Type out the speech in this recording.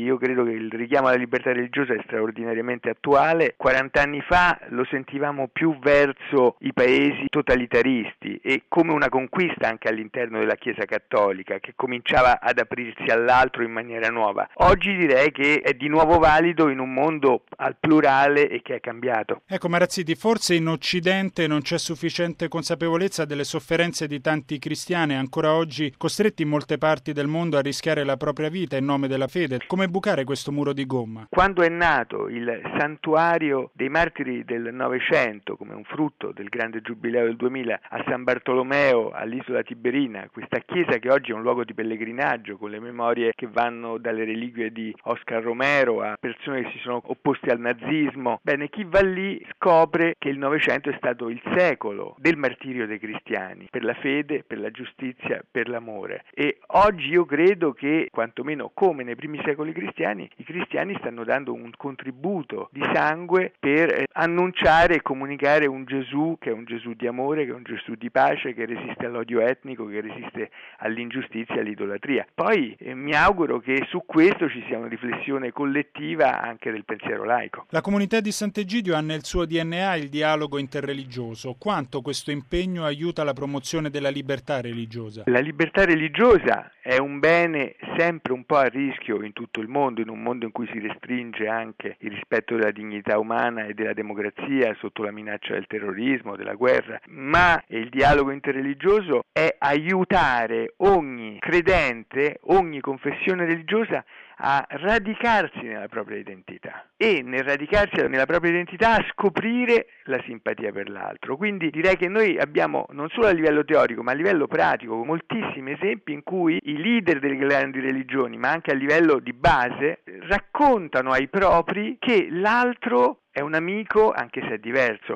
Io credo che il richiamo alla libertà religiosa è straordinariamente attuale. 40 anni fa lo sentivamo più verso i paesi totalitaristi e come una conquista anche all'interno della Chiesa cattolica, che cominciava ad aprirsi all'altro in maniera nuova. Oggi direi che è di nuovo valido in un mondo al plurale e che è cambiato. Ecco Marazziti, forse in Occidente non c'è sufficiente consapevolezza delle sofferenze di tanti cristiani ancora oggi costretti in molte parti del mondo a rischiare la propria vita in nome della fede. Come bucare questo muro di gomma? Quando è nato il santuario dei martiri del Novecento come un frutto del grande giubileo del 2000 a San Bartolomeo, all'isola Tiberina, questa chiesa che oggi è un luogo di pellegrinaggio con le memorie che vanno dalle reliquie di Oscar Romero a persone che si sono opposte al nazismo, bene, chi va lì scopre che il Novecento è stato il secolo del martirio dei cristiani per la fede, per la giustizia, per l'amore. E oggi io credo che, quantomeno come nei primi secoli cristiani, i cristiani stanno dando un contributo di sangue per annunciare e comunicare un Gesù che è un Gesù di amore, che è un Gesù di pace, che resiste all'odio etnico, che resiste all'ingiustizia e all'idolatria. Poi mi auguro che su questo ci sia una riflessione collettiva anche del pensiero laico. La comunità di Sant'Egidio ha nel suo DNA il dialogo interreligioso. Quanto questo impegno aiuta la promozione della libertà religiosa? La libertà religiosa è un bene sempre un po' a rischio in tutto il mondo, in un mondo in cui si restringe anche il rispetto della dignità umana e della democrazia sotto la minaccia del terrorismo, della guerra, ma il dialogo interreligioso è aiutare ogni credente, ogni confessione religiosa a radicarsi nella propria identità e nel radicarsi nella propria identità a scoprire la simpatia per l'altro. Quindi direi che noi abbiamo non solo a livello teorico ma a livello pratico moltissimi esempi in cui i leader delle grandi religioni, ma anche a livello di base, raccontano ai propri che l'altro è un amico anche se è diverso.